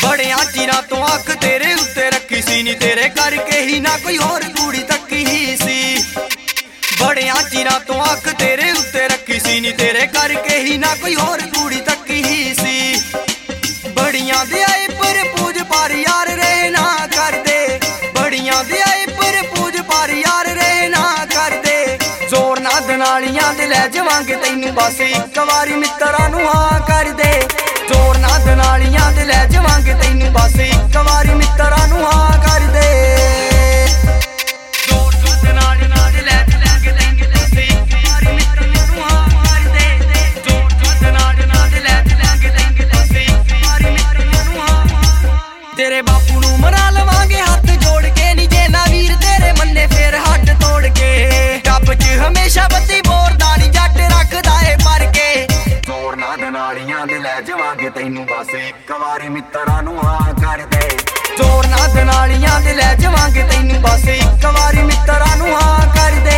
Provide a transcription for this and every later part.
बड़िया चिरां तो अख तेरे उत्ते रखी सी नी, तेरे करके ही ना कोई होर कुड़ी तकी ही सी। बड़िया चिरां तो अख तेरे उत्ते रखी सी नी, तेरे करके ही ना कोई होर कुड़ी तकी ही सी। बड़िया दे आए पर पूज पार यार रे ना कर दे, बड़िया दे आए पर पूज पार यार रे ना कर दे। जोर ना दनालियां दे लै जावांगे तैनू बस इक वारी मित्तरां नू हाँ कर दे। जोर ना दनालियां दे लै जावांगे तैनू बस इक वारी मित्तरां नू हाँ कर दे। जोर ना दनालियां दे लै जावांगे तैनू बस इक वारी मित्तरां नू हाँ कर दे। जोर ना दनालियां दे लै जावांगे तैनू बस इक वारी मित्तरां नू हाँ। तेरे बापू नू मना लवांगे हाथ जोड़ के नी, जे ना वीर तेरे मन्ने फिर हट तोड़ के। टप च हमेशा बत्ती बोरदा नी जट रखदा ए भर के। जोर ना दनालियां दे लै जावांगे तैनू बस इक वारी मित्तरां नू हाँ कर दे। जोर ना दनालियां दे लै जावांगे तैनू बस इक वारी मित्तरां नू हाँ कर दे।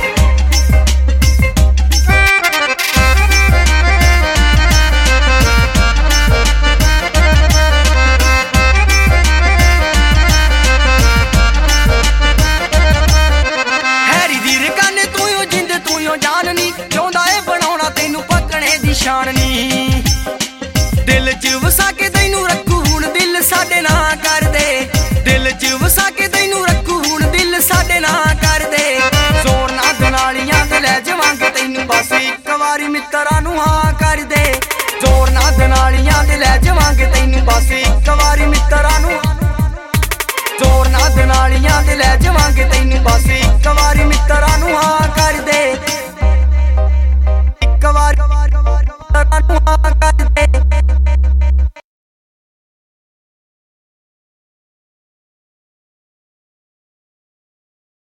दिल च वसा के तैनू रखू हुण दिल साडे ना कर दे, दिल च वसा के तैनू रखू हुण दिल साडे ना कर दे। जोर ना दनालियां दे लै जावांगे तैनू बस इक वारी मित्तरां नू हाँ कर दे। जोर ना दनालियां दे लै जावांगे तैनू बस इक वारी